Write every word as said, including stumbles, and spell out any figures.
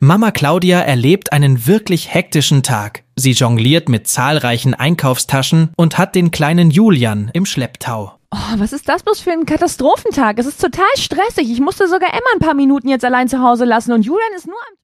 Mama Claudia erlebt einen wirklich hektischen Tag. Sie jongliert mit zahlreichen Einkaufstaschen und hat den kleinen Julian im Schlepptau. Oh, was ist das bloß für ein Katastrophentag? Es ist total stressig. Ich musste sogar Emma ein paar Minuten jetzt allein zu Hause lassen und Julian ist nur am